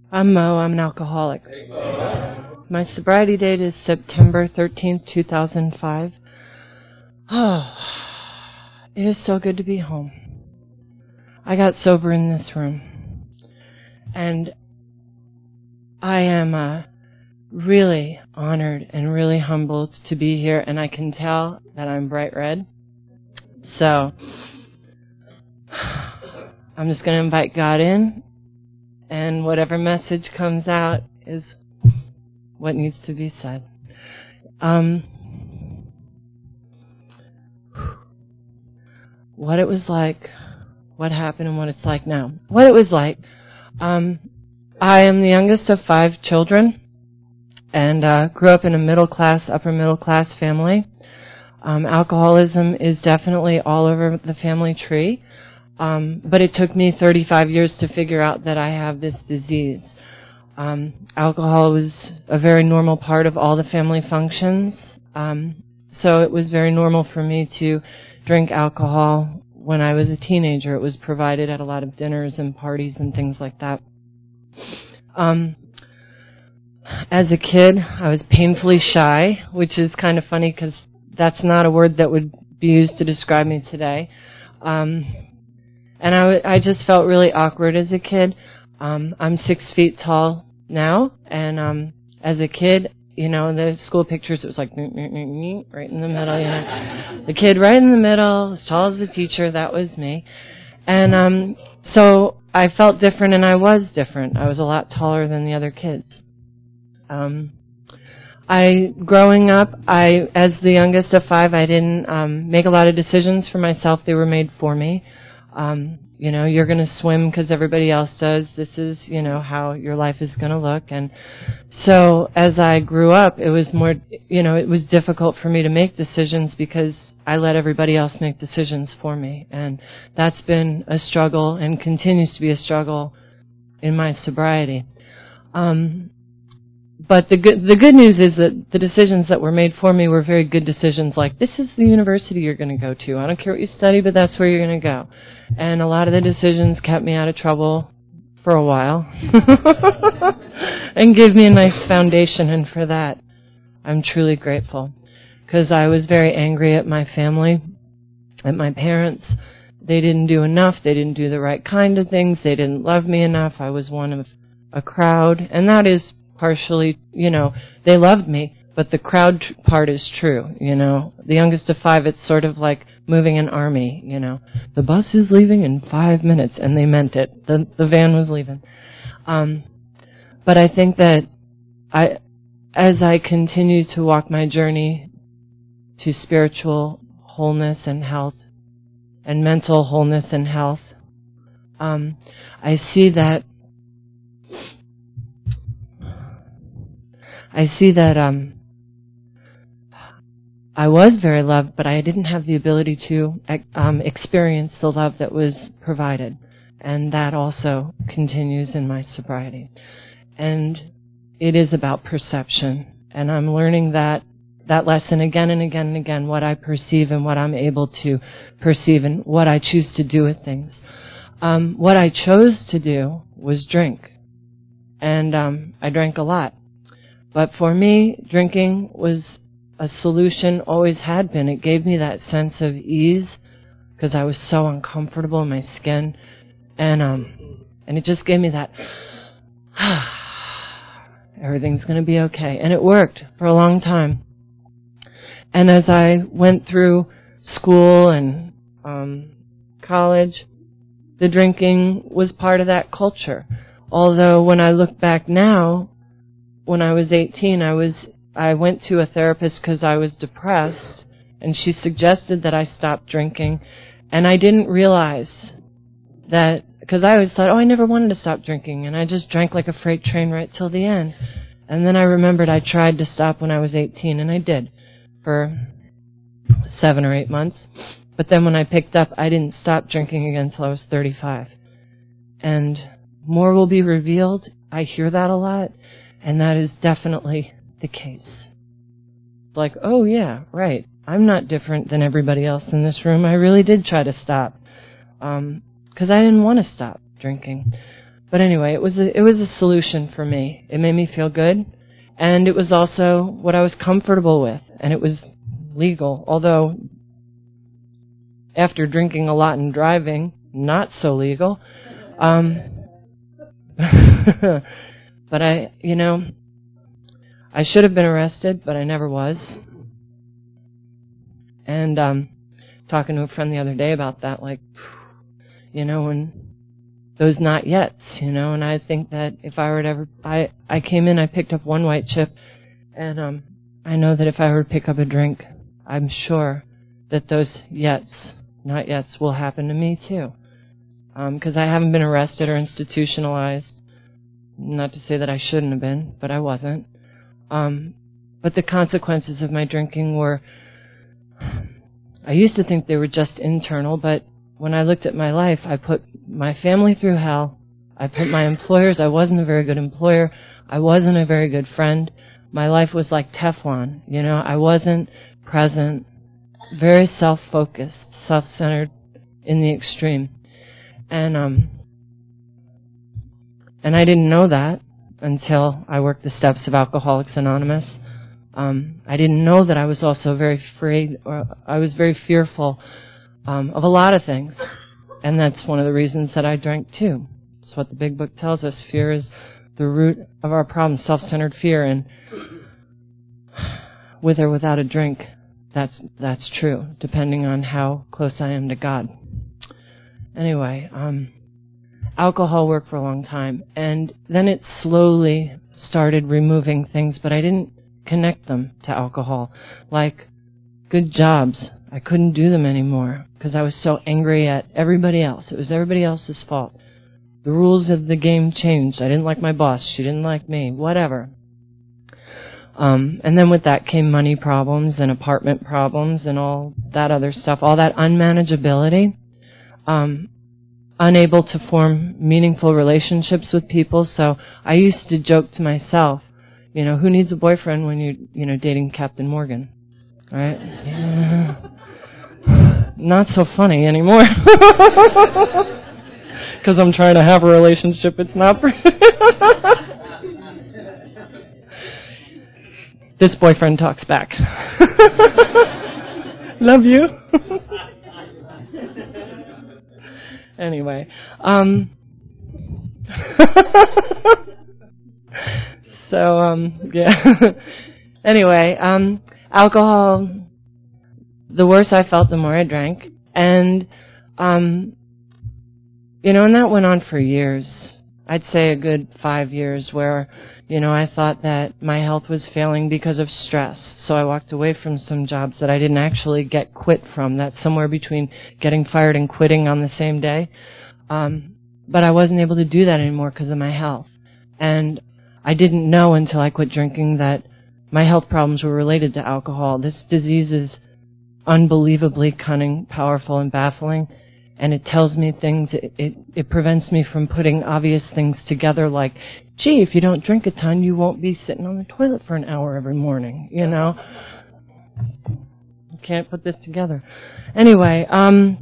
I'm Mo. I'm an alcoholic. My sobriety date is September 13th, 2005. Oh, it is so good to be home. I got sober in this room. And I am really honored and really humbled to be here. And I can tell that I'm bright red. So I'm just going to invite God in. And whatever message comes out is what needs to be said. What it was like, what happened, and what it's like now. What it was like, I am the youngest of 5 children, and grew up in a upper middle class family. Alcoholism is definitely all over the family tree. But it took me 35 years to figure out that I have this disease. Alcohol was a very normal part of all the family functions. So it was very normal for me to drink alcohol when I was a teenager. It was provided at a lot of dinners and parties and things like that. As a kid, I was painfully shy, which is kind of funny because that's not a word that would be used to describe me today. And I just felt really awkward as a kid. I'm 6 feet tall now, and as a kid, you know, in the school pictures, it was like right in the middle, you know. The kid right in the middle, as tall as the teacher, that was me. And so I felt different, and I was different. I was a lot taller than the other kids. Growing up, as the youngest of 5, I didn't make a lot of decisions for myself. They were made for me. You know, you're going to swim because everybody else does. This is, you know, how your life is going to look. And so as I grew up, it was more, you know, it was difficult for me to make decisions because I let everybody else make decisions for me. And that's been a struggle and continues to be a struggle in my sobriety. But the good news is that the decisions that were made for me were very good decisions, like, this is the university you're going to go to. I don't care what you study, but that's where you're going to go. And a lot of the decisions kept me out of trouble for a while and gave me a nice foundation, and for that, I'm truly grateful. Because I was very angry at my family, at my parents. They didn't do enough. They didn't do the right kind of things. They didn't love me enough. I was one of a crowd, and that is partially, you know, they loved me, but the crowd part is true, you know. The youngest of 5, it's sort of like moving an army, you know. The bus is leaving in 5 minutes, and they meant it. The van was leaving. But I think that as I continue to walk my journey to spiritual wholeness and health, and mental wholeness and health, I see that I was very loved, but I didn't have the ability to experience the love that was provided. And that also continues in my sobriety. And it is about perception. And I'm learning that lesson again and again and again, what I perceive and what I'm able to perceive and what I choose to do with things. What I chose to do was drink. And I drank a lot. But for me, drinking was a solution, always had been. It gave me that sense of ease because I was so uncomfortable in my skin. And it just gave me that, everything's going to be okay. And it worked for a long time. And as I went through school and college, the drinking was part of that culture. Although when I look back now, when I was 18, I went to a therapist because I was depressed, and she suggested that I stop drinking, and I didn't realize that, because I always thought, I never wanted to stop drinking, and I just drank like a freight train right till the end. And then I remembered I tried to stop when I was 18, and I did for 7 or 8 months. But then when I picked up, I didn't stop drinking again until I was 35. And more will be revealed. I hear that a lot. And that is definitely the case. It's like, oh yeah, right. I'm not different than everybody else in this room. I really did try to stop. Because I didn't want to stop drinking. But anyway, it was a solution for me. It made me feel good, and it was also what I was comfortable with, and it was legal. Although, after drinking a lot and driving, not so legal. But I should have been arrested, but I never was. And talking to a friend the other day about that, like, when those not yets, and I think that if I were to ever, I came in, I picked up one white chip, and I know that if I were to pick up a drink, I'm sure that those yets, not yets, will happen to me too. Because I haven't been arrested or institutionalized. Not to say that I shouldn't have been, but I wasn't. But the consequences of my drinking were, I used to think they were just internal, but when I looked at my life, I put my family through hell. I put my employers, I wasn't a very good employer. I wasn't a very good friend. My life was like Teflon, I wasn't present, very self-focused, self-centered in the extreme. And I didn't know that until I worked the steps of Alcoholics Anonymous. I didn't know that I was also very afraid, or I was very fearful of a lot of things. And that's one of the reasons that I drank too. It's what the Big Book tells us. Fear is the root of our problem, self-centered fear. And with or without a drink, that's true, depending on how close I am to God. Anyway, alcohol worked for a long time, and then it slowly started removing things, but I didn't connect them to alcohol. Like good jobs, I couldn't do them anymore because I was so angry at everybody else. It was everybody else's fault. The rules of the game changed. I didn't like my boss. She didn't like me. Whatever. And then with that came money problems and apartment problems and all that other stuff, all that unmanageability. Unable to form meaningful relationships with people. So I used to joke to myself, who needs a boyfriend when you're dating Captain Morgan, right? Yeah. Not so funny anymore. Because I'm trying to have a relationship. It's not for This boyfriend talks back. Love you. Anyway, yeah. Anyway, alcohol, the worse I felt, the more I drank. And, and that went on for years. I'd say a good 5 years where, I thought that my health was failing because of stress. So I walked away from some jobs that I didn't actually get quit from. That's somewhere between getting fired and quitting on the same day. But I wasn't able to do that anymore because of my health. And I didn't know until I quit drinking that my health problems were related to alcohol. This disease is unbelievably cunning, powerful, and baffling. And it tells me things, it prevents me from putting obvious things together like, gee, if you don't drink a ton, you won't be sitting on the toilet for an hour every morning, You can't put this together. Anyway, and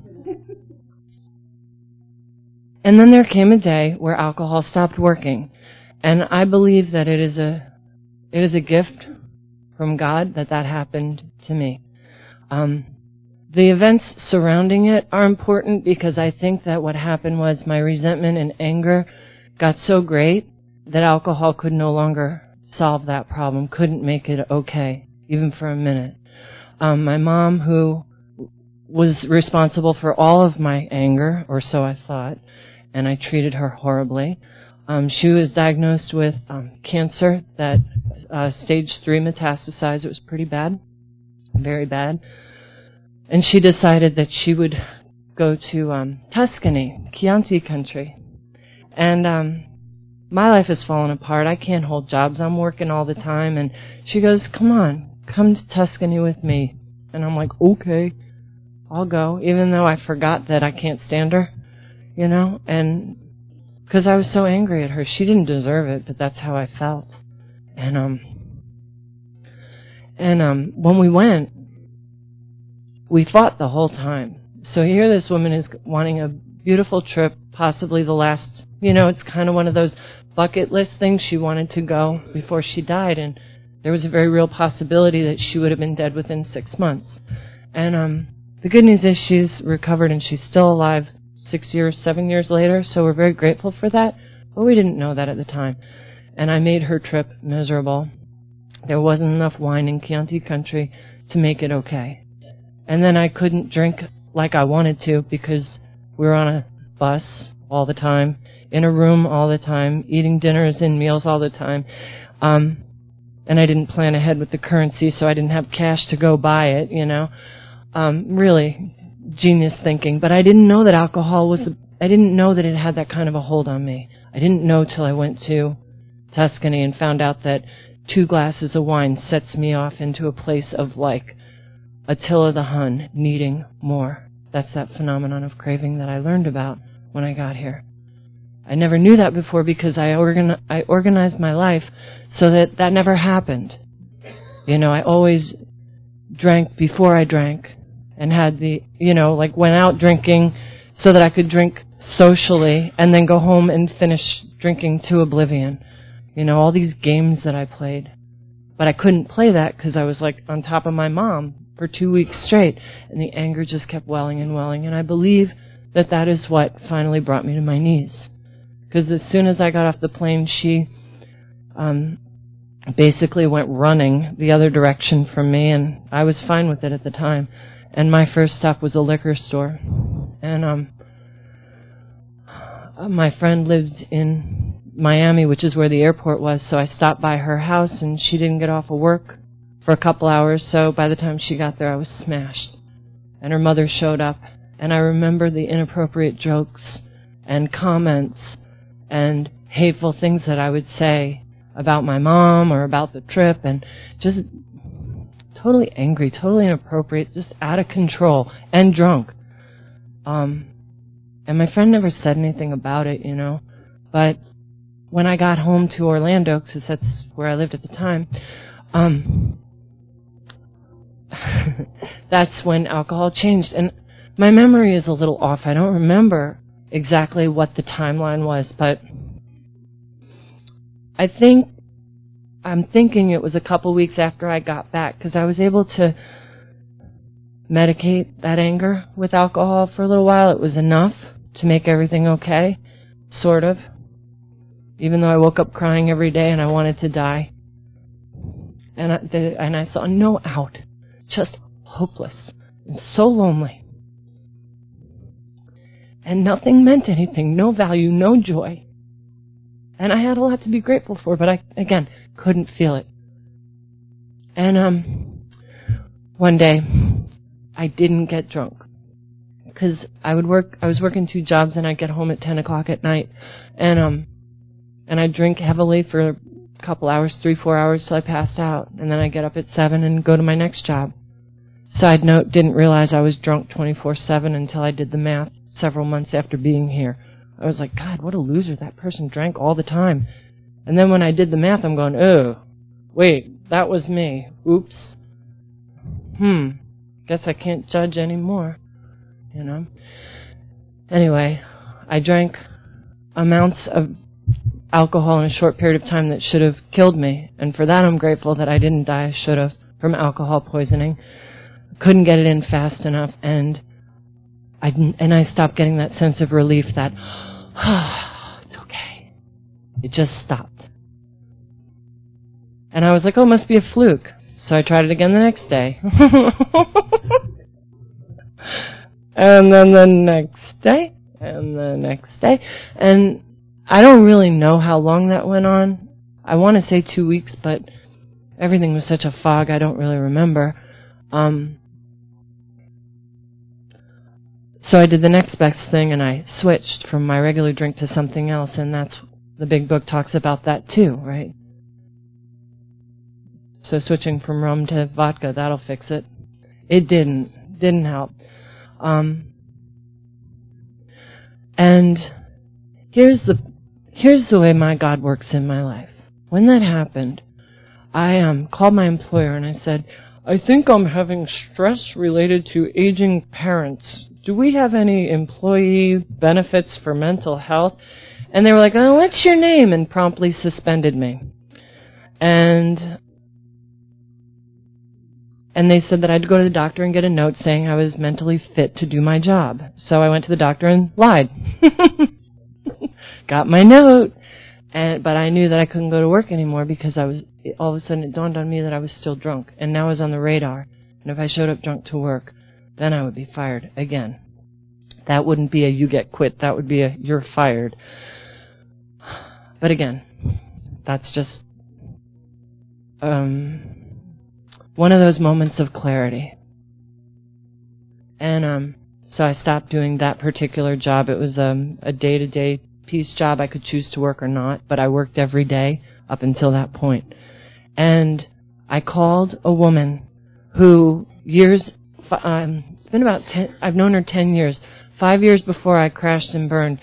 then there came a day where alcohol stopped working. And I believe that it is a gift from God that happened to me. The events surrounding it are important because I think that what happened was my resentment and anger got so great that alcohol could no longer solve that problem, couldn't make it okay, even for a minute. My mom, who was responsible for all of my anger, or so I thought, and I treated her horribly. She was diagnosed with cancer that stage 3 metastasized. It was pretty bad, very bad. And she decided that she would go to Tuscany, Chianti country. And my life has fallen apart. I can't hold jobs. I'm working all the time. And she goes, come to Tuscany with me. And I'm like, okay, I'll go, even though I forgot that I can't stand her, and because I was so angry at her. She didn't deserve it, but that's how I felt. And when we went, we fought the whole time. So here this woman is wanting a beautiful trip, possibly the last, You know, it's kind of one of those bucket list things. She wanted to go before she died, and there was a very real possibility that she would have been dead within 6 months. And the good news is she's recovered and she's still alive 7 years later, so we're very grateful for that, but we didn't know that at the time. And I made her trip miserable. There wasn't enough wine in Chianti country to make it okay. And then I couldn't drink like I wanted to because we were on a bus all the time, in a room all the time, eating dinners and meals all the time. And I didn't plan ahead with the currency, so I didn't have cash to go buy it, you know. Really genius thinking. But I didn't know that alcohol I didn't know that it had that kind of a hold on me. I didn't know till I went to Tuscany and found out that 2 glasses of wine sets me off into a place of like Attila the Hun needing more. That's that phenomenon of craving that I learned about when I got here. I never knew that before because I organized my life so that that never happened. You know, I always drank before I drank and had like went out drinking so that I could drink socially and then go home and finish drinking to oblivion. You know, all these games that I played. But I couldn't play that because I was like on top of my mom for 2 weeks straight, and the anger just kept welling and welling, and I believe that that is what finally brought me to my knees. Because as soon as I got off the plane, she basically went running the other direction from me, and I was fine with it at the time. And my first stop was a liquor store. And my friend lived in Miami, which is where the airport was, so I stopped by her house, and she didn't get off of work for a couple hours, so by the time she got there, I was smashed. And her mother showed up, and I remember the inappropriate jokes and comments and hateful things that I would say about my mom or about the trip, and just totally angry, totally inappropriate, just out of control, and drunk. And my friend never said anything about it, you know, but when I got home to Orlando, because that's where I lived at the time, that's when alcohol changed. And my memory is a little off. I don't remember exactly what the timeline was, but I'm thinking it was a couple weeks after I got back, because I was able to medicate that anger with alcohol for a little while. It was enough to make everything okay, sort of, even though I woke up crying every day and I wanted to die. And I saw no out, just hopeless and so lonely. And nothing meant anything, no value, no joy. And I had a lot to be grateful for, but I, again, couldn't feel it. And one day, I didn't get drunk. Because I was working 2 jobs, and I'd get home at 10 o'clock at night. And I'd drink heavily for a couple hours, 3-4 hours, till I passed out. And then I'd get up at 7 and go to my next job. Side note, didn't realize I was drunk 24/7 until I did the math several months after being here. I was like, God, what a loser. That person drank all the time. And then when I did the math, I'm going, oh, wait, that was me. Oops. Guess I can't judge anymore, you know. Anyway, I drank amounts of alcohol in a short period of time that should have killed me. And for that, I'm grateful that I didn't die. I should have, from alcohol poisoning. Couldn't get it in fast enough, and I stopped getting that sense of relief that, it's okay. It just stopped. And I was like, oh, it must be a fluke. So I tried it again the next day. And then the next day, and the next day. And I don't really know how long that went on. I want to say 2 weeks, but everything was such a fog, I don't really remember. So I did the next best thing, and I switched from my regular drink to something else, and that's, the big book talks about that too, right? So switching from rum to vodka, that'll fix it. It didn't help. And here's the way my God works in my life. When that happened, I called my employer and I said, I think I'm having stress related to aging parents. Do we have any employee benefits for mental health? And they were like, oh, what's your name? And promptly suspended me. And they said that I had to go to the doctor and get a note saying I was mentally fit to do my job. So I went to the doctor and lied. Got my note. But I knew that I couldn't go to work anymore because all of a sudden it dawned on me that I was still drunk. And now I was on the radar. And if I showed up drunk to work, then I would be fired again. That wouldn't be a you get quit. That would be a you're fired. But again, that's just one of those moments of clarity. And so I stopped doing that particular job. It was a day-to-day piece job. I could choose to work or not, but I worked every day up until that point. And I called a woman who it's been about 10, I've known her 10 years. 5 years before I crashed and burned,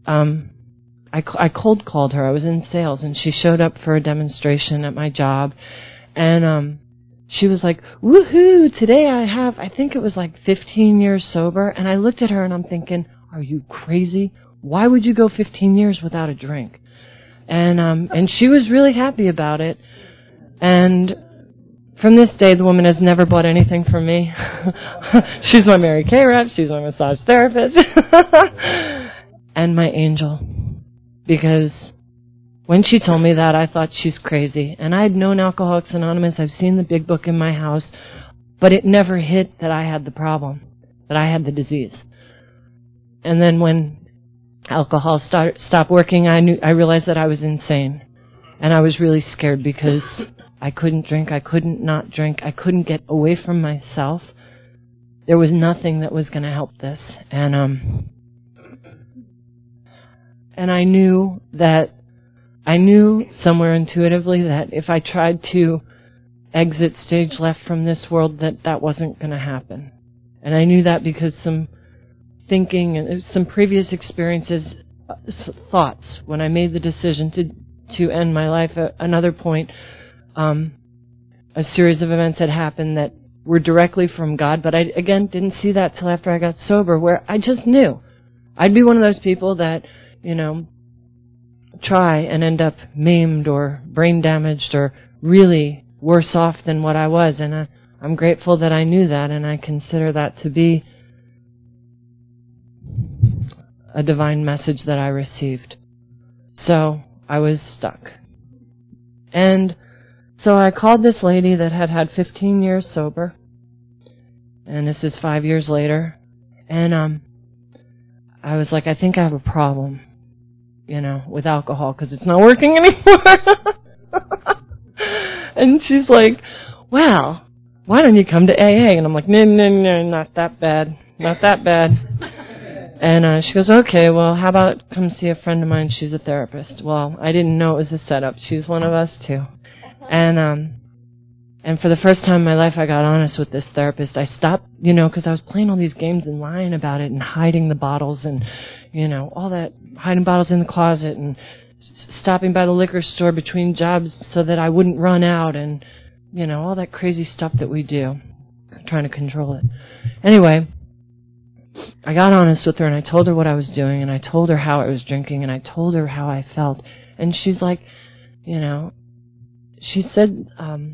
I cold called her. I was in sales, and she showed up for a demonstration at my job, and she was like, woohoo, today I think it was like 15 years sober, and I looked at her and I'm thinking, are you crazy? Why would you go 15 years without a drink? And she was really happy about it, and from this day, the woman has never bought anything from me. She's my Mary Kay rep, she's my massage therapist, and my angel. Because when she told me that, I thought she's crazy. And I had known Alcoholics Anonymous, I've seen the big book in my house, but it never hit that I had the problem, that I had the disease. And then when alcohol stopped working, I realized that I was insane. And I was really scared because I couldn't drink, I couldn't not drink, I couldn't get away from myself. There was nothing that was going to help this. And I knew somewhere intuitively that if I tried to exit stage left from this world, that wasn't going to happen. And I knew that because some thinking and some previous experiences, thoughts, when I made the decision to end my life, at another point, a series of events had happened that were directly from God, but I, again, didn't see that till after I got sober, where I just knew. I'd be one of those people that, try and end up maimed or brain damaged or really worse off than what I was, and I'm grateful that I knew that, and I consider that to be a divine message that I received. So I was stuck. And so I called this lady that had 15 years sober, and this is 5 years later, and I was like, I think I have a problem, with alcohol, because it's not working anymore. And she's like, well, why don't you come to AA? And I'm like, no, not that bad, not that bad. And she goes, okay, well, how about come see a friend of mine? She's a therapist. Well, I didn't know it was a setup. She's one of us, too. And for the first time in my life, I got honest with this therapist. I stopped, because I was playing all these games and lying about it and hiding the bottles and, all that, hiding bottles in the closet and stopping by the liquor store between jobs so that I wouldn't run out and, all that crazy stuff that we do, trying to control it. Anyway, I got honest with her, and I told her what I was doing, and I told her how I was drinking, and I told her how I felt. And she's like, she said,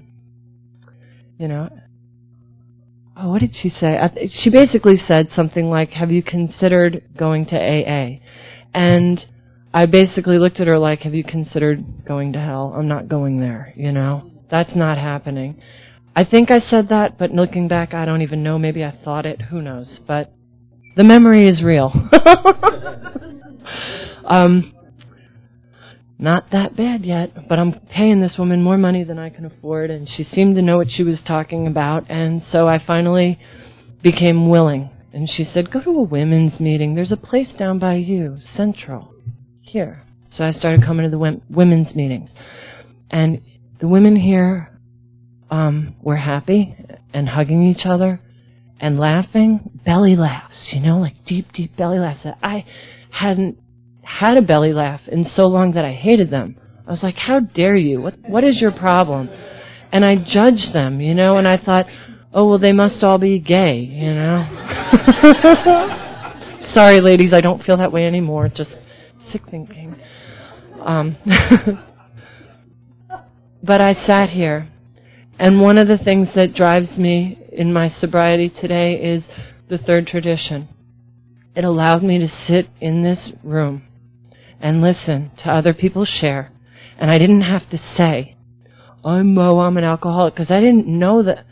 what did she say? She basically said something like, have you considered going to AA? And I basically looked at her like, have you considered going to hell? I'm not going there, That's not happening. I think I said that, but looking back, I don't even know. Maybe I thought it. Who knows? But the memory is real. Not that bad yet, but I'm paying this woman more money than I can afford, and she seemed to know what she was talking about, and so I finally became willing. And she said, go to a women's meeting. There's a place down by you, Central, here. So I started coming to the women's meetings. And the women here were happy and hugging each other and laughing, belly laughs, like deep, deep belly laughs that I hadn't had a belly laugh in so long that I hated them. I was like, how dare you? What is your problem? And I judged them, and I thought, oh, well, they must all be gay, Sorry, ladies, I don't feel that way anymore. Just sick thinking. But I sat here, and one of the things that drives me in my sobriety today is the third tradition. It allowed me to sit in this room and listen to other people share, and I didn't have to say, I'm an alcoholic, because I didn't know that.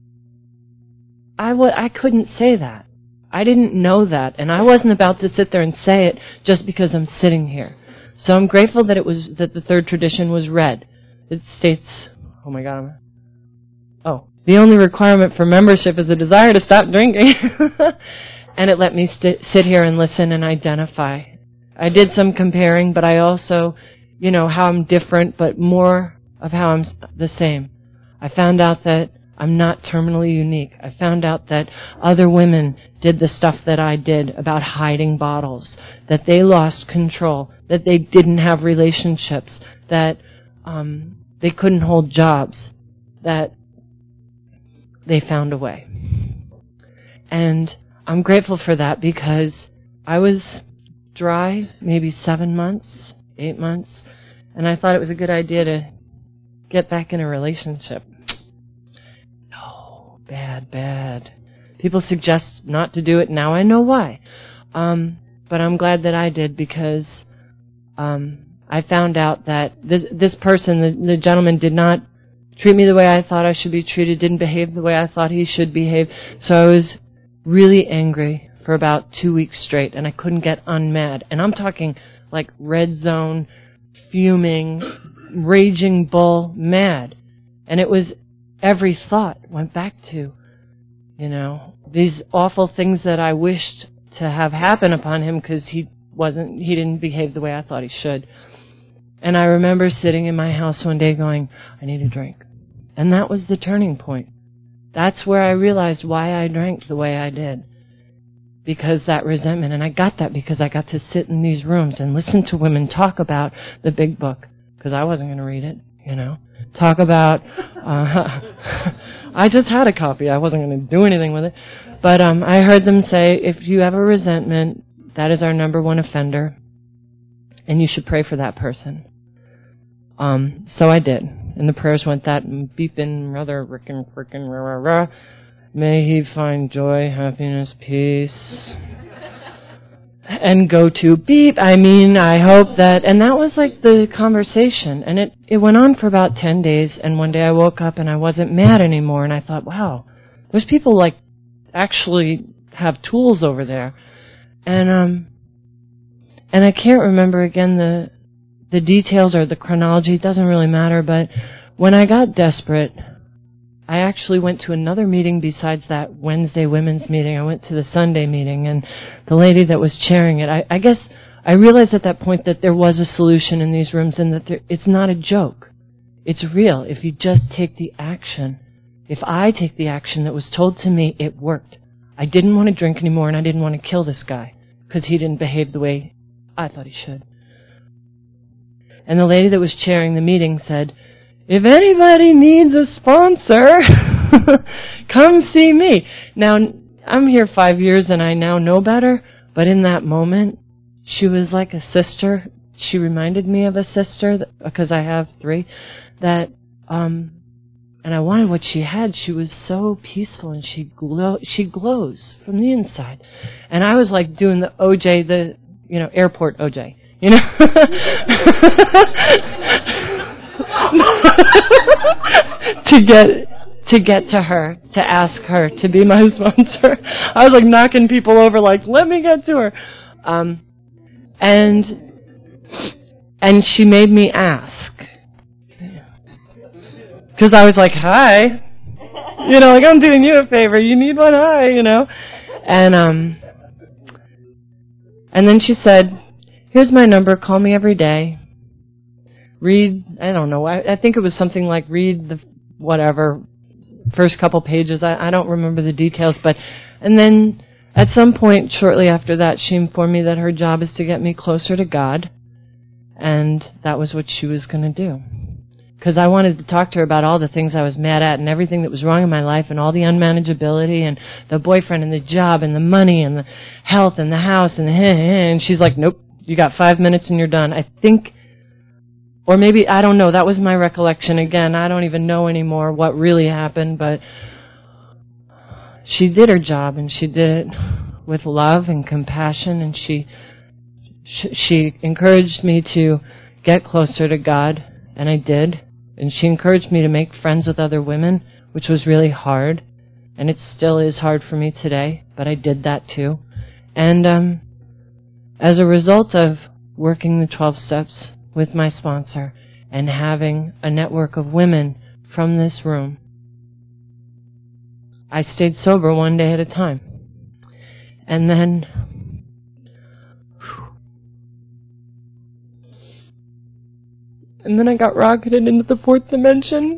I couldn't say that. I didn't know that, and I wasn't about to sit there and say it just because I'm sitting here. So I'm grateful that that the third tradition was read. It states, oh my God, the only requirement for membership is a desire to stop drinking. And it let me sit here and listen and identify. I did some comparing, but I also, how I'm different, but more of how I'm the same. I found out that I'm not terminally unique. I found out that other women did the stuff that I did about hiding bottles, that they lost control, that they didn't have relationships, that they couldn't hold jobs, that they found a way. And I'm grateful for that, because I was dry maybe 7 months, 8 months, and I thought it was a good idea to get back in a relationship. No, bad. People suggest not to do it. Now I know why. But I'm glad that I did, because I found out that this person, the gentleman, did not treat me the way I thought I should be treated, didn't behave the way I thought he should behave. So I was really angry for about 2 weeks straight, and I couldn't get unmad. And I'm talking like red zone, fuming, raging bull mad. And it was every thought went back to, these awful things that I wished to have happen upon him, because he didn't behave the way I thought he should. And I remember sitting in my house one day going, I need a drink. And that was the turning point. That's where I realized why I drank the way I did. Because that resentment, and I got that because I got to sit in these rooms and listen to women talk about the big book, because I wasn't going to read it, Talk about, I just had a copy, I wasn't going to do anything with it. But I heard them say, if you have a resentment, that is our number one offender, and you should pray for that person. So I did, and the prayers went that beeping, rather frickin' rah, rah, rah. May he find joy, happiness, peace, and go to beep. I hope that, and that was like the conversation, and it went on for about 10 days, and one day I woke up and I wasn't mad anymore, and I thought, wow, those people actually have tools over there, and I can't remember again the details or the chronology. It doesn't really matter, but when I got desperate, I actually went to another meeting besides that Wednesday women's meeting. I went to the Sunday meeting, and the lady that was chairing it, I guess I realized at that point that there was a solution in these rooms, and that it's not a joke. It's real. If you just take the action. If I take the action that was told to me, it worked. I didn't want to drink anymore, and I didn't want to kill this guy because he didn't behave the way I thought he should. And the lady that was chairing the meeting said, if anybody needs a sponsor, come see me. Now, I'm here 5 years and I now know better, but in that moment, she was like a sister. She reminded me of a sister, because I have 3, that, and I wanted what she had. She was so peaceful, and she glows from the inside. And I was like doing the OJ, airport OJ, to get to her, to ask her to be my sponsor. I was like knocking people over, like, let me get to her. And she made me ask. Because I was like, hi. I'm doing you a favor. You need one? Hi, And then she said, here's my number. Call me every day. Read, I don't know, I think it was something like read the whatever, first couple pages. I don't remember the details, and then at some point shortly after that, she informed me that her job is to get me closer to God, and that was what she was going to do. Because I wanted to talk to her about all the things I was mad at and everything that was wrong in my life and all the unmanageability and the boyfriend and the job and the money and the health and the house and she's like, nope, You got 5 minutes and you're done. I think, or maybe, I don't know, that was my recollection. Again, I don't even know anymore what really happened, but she did her job, and she did it with love and compassion, and she encouraged me to get closer to God, and I did. And she encouraged me to make friends with other women, which was really hard, and it still is hard for me today, but I did that too. And as a result of working the 12 steps with my sponsor and having a network of women from this room, I stayed sober one day at a time. And then I got rocketed into the 4th dimension.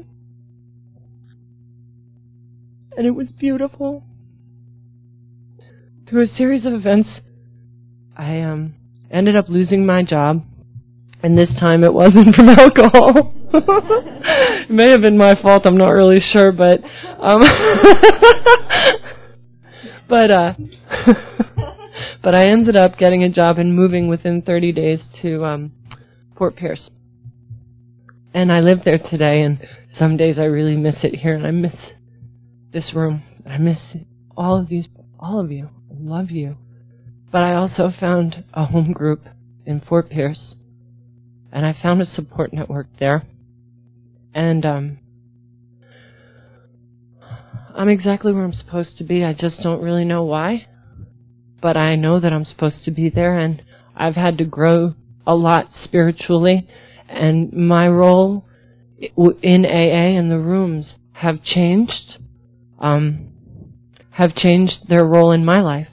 And it was beautiful. Through a series of events, I ended up losing my job. And this time it wasn't from alcohol. It may have been my fault, I'm not really sure, but but I ended up getting a job and moving within 30 days to Fort Pierce. And I live there today, and some days I really miss it here, and I miss this room. I miss all of you. I love you. But I also found a home group in Fort Pierce, and I found a support network there. And I'm exactly where I'm supposed to be. I just don't really know why. But I know that I'm supposed to be there, and I've had to grow a lot spiritually. And my role in AA and the rooms have changed their role in my life.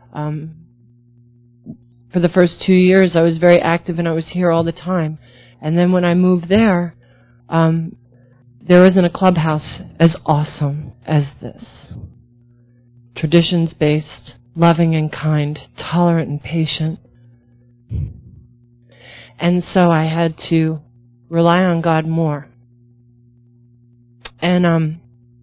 For the first 2 years, I was very active and I was here all the time. And then when I moved there, there isn't a clubhouse as awesome as this. Traditions-based, loving and kind, tolerant and patient. And so I had to rely on God more. And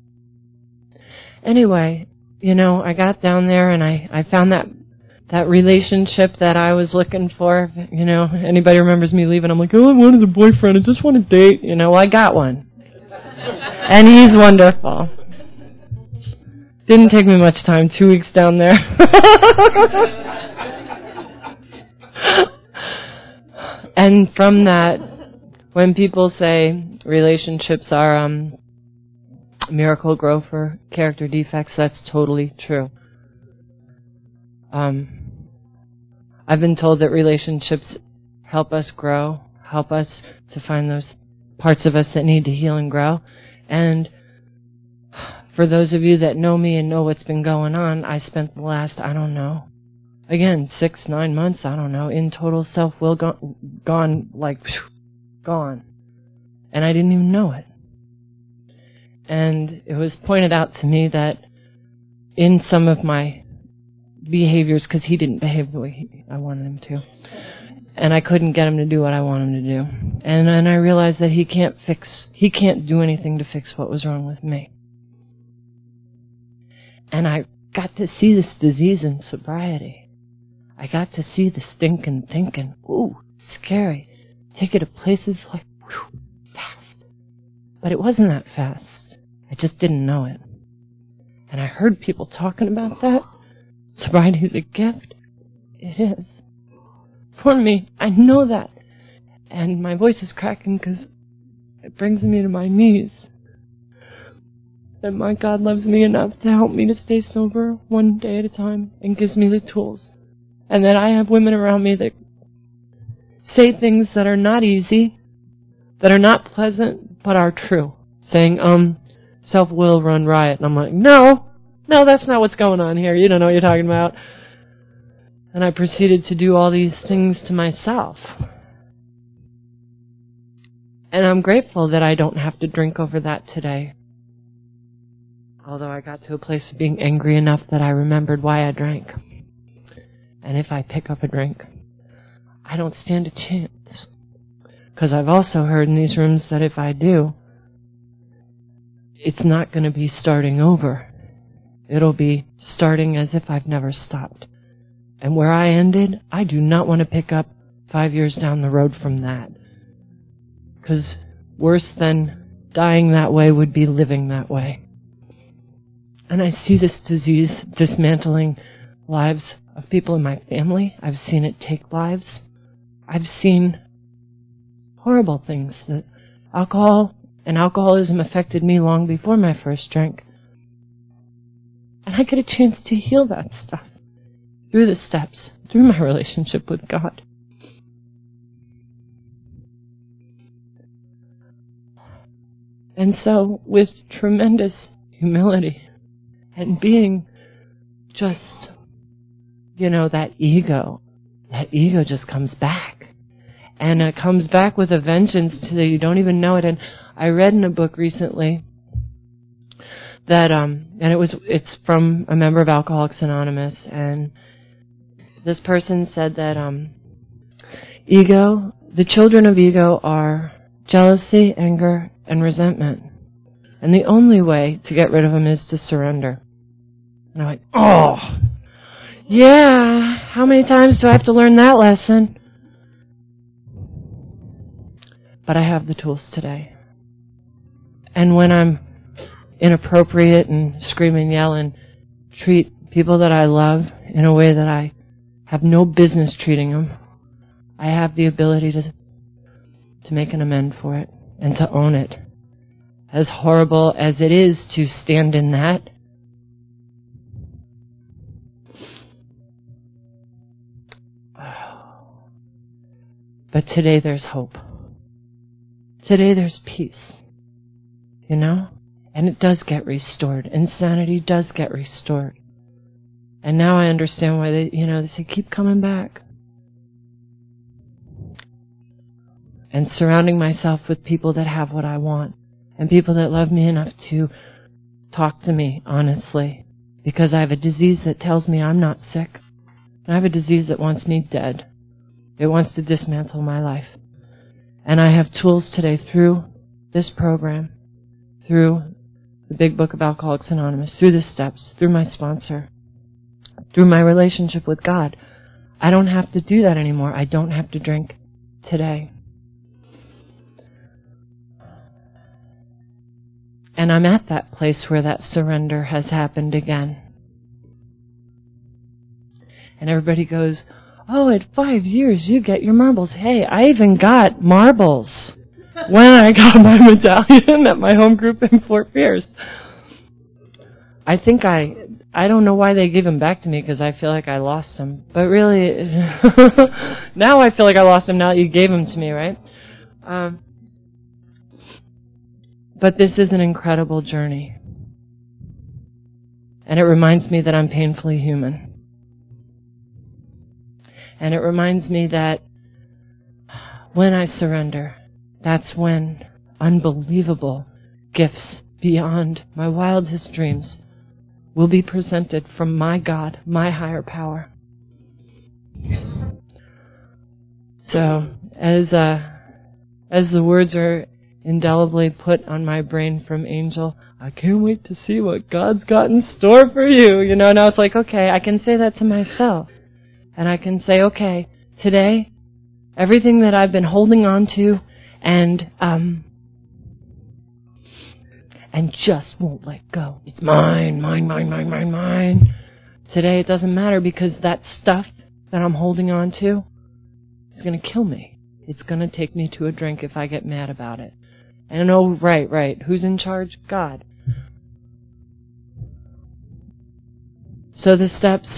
anyway, I got down there and I found that relationship that I was looking for. Anybody remembers me leaving? I'm like, oh, I wanted a boyfriend. I just want to date. Well, I got one. And he's wonderful. Didn't take me much time, 2 weeks down there. And from that, when people say relationships are miracle grow for character defects, that's totally true. I've been told that relationships help us grow, help us to find those parts of us that need to heal and grow. And for those of you that know me and know what's been going on, I spent the last, 6-9 months, in total self-will gone. And I didn't even know it. And it was pointed out to me that in some of my behaviors, because he didn't behave the way I wanted him to, and I couldn't get him to do what I want him to do. And then I realized that he can't do anything to fix what was wrong with me. And I got to see this disease in sobriety. I got to see the stinking thinking. Ooh, scary. Take it to places like, fast. But it wasn't that fast. I just didn't know it. And I heard people talking about that. Sobriety is a gift. It is. For me, I know that. And my voice is cracking because it brings me to my knees. That my God loves me enough to help me to stay sober one day at a time and gives me the tools. And that I have women around me that say things that are not easy, that are not pleasant, but are true. Saying, self-will run riot. And I'm like, no, that's not what's going on here. You don't know what you're talking about. And I proceeded to do all these things to myself. And I'm grateful that I don't have to drink over that today. Although I got to a place of being angry enough that I remembered why I drank. And if I pick up a drink, I don't stand a chance. Because I've also heard in these rooms that if I do, it's not going to be starting over. It'll be starting as if I've never stopped. And where I ended, I do not want to pick up 5 years down the road from that. Because worse than dying that way would be living that way. And I see this disease dismantling lives of people in my family. I've seen it take lives. I've seen horrible things. That alcohol and alcoholism affected me long before my first drink. And I get a chance to heal that stuff through the steps, through my relationship with God. And so, with tremendous humility and being just, that ego just comes back. And it comes back with a vengeance to that you don't even know it. And I read in a book recently that, and it's from a member of Alcoholics Anonymous, and this person said that the children of ego are jealousy, anger, and resentment. And the only way to get rid of them is to surrender. And I'm like, oh, yeah, how many times do I have to learn that lesson? But I have the tools today. And when I'm inappropriate and scream and yell and treat people that I love in a way that I have no business treating them, I have the ability to make an amend for it and to own it. As horrible as it is to stand in that, but today there's hope. Today there's peace, and it does get restored. Insanity does get restored. And now I understand why they say, keep coming back. And surrounding myself with people that have what I want, and people that love me enough to talk to me honestly, because I have a disease that tells me I'm not sick, and I have a disease that wants me dead. It wants to dismantle my life. And I have tools today through this program, through the Big Book of Alcoholics Anonymous, through the steps, through my sponsor, through my relationship with God. I don't have to do that anymore. I don't have to drink today. And I'm at that place where that surrender has happened again. And everybody goes, oh, at 5 years you get your marbles. Hey, I even got marbles when I got my medallion at my home group in Fort Pierce. I think I don't know why they gave them back to me, because I feel like I lost them. But really, now I feel like I lost them now that you gave them to me, right? But this is an incredible journey. And it reminds me that I'm painfully human. And it reminds me that when I surrender, that's when unbelievable gifts beyond my wildest dreams will be presented from my God, my higher power. So, as the words are indelibly put on my brain from Angel, I can't wait to see what God's got in store for you. Now it's like, okay, I can say that to myself. And I can say, okay, today, everything that I've been holding on to and just won't let go. It's mine. Today it doesn't matter, because that stuff that I'm holding on to is going to kill me. It's going to take me to a drink if I get mad about it. And right. Who's in charge? God. So the steps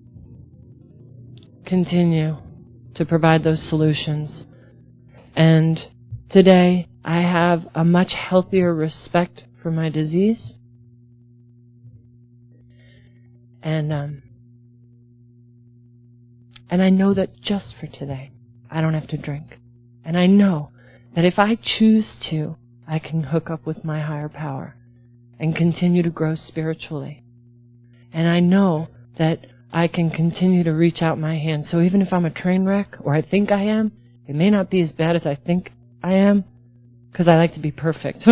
continue to provide those solutions. And today I have a much healthier respect for my disease. And I know that just for today, I don't have to drink. And I know that if I choose to, I can hook up with my higher power and continue to grow spiritually. And I know that I can continue to reach out my hand. So even if I'm a train wreck, or I think I am, it may not be as bad as I think I am, because I like to be perfect.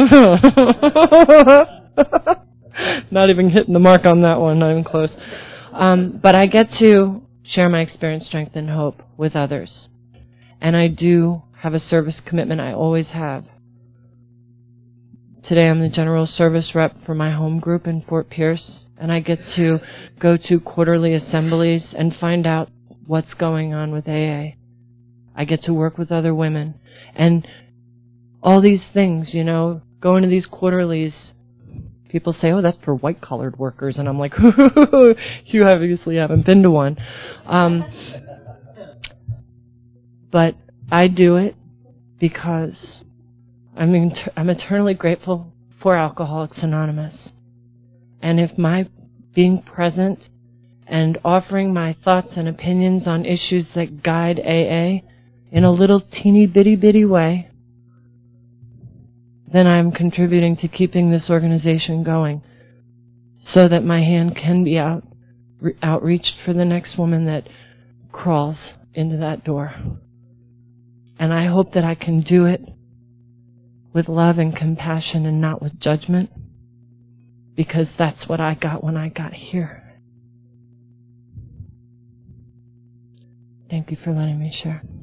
Not even hitting the mark on that one, not even close. But I get to share my experience, strength, and hope with others. And I do have a service commitment. I always have. Today I'm the general service rep for my home group in Fort Pierce, and I get to go to quarterly assemblies and find out what's going on with AA. I get to work with other women. And all these things, you know, going to these quarterlies, people say, oh, that's for white-collared workers. And I'm like, you obviously haven't been to one. But I do it because I'm eternally grateful for Alcoholics Anonymous. And if my being present and offering my thoughts and opinions on issues that guide AA in a little teeny bitty way, then I'm contributing to keeping this organization going so that my hand can be outreached for the next woman that crawls into that door. And I hope that I can do it with love and compassion and not with judgment, because that's what I got when I got here. Thank you for letting me share.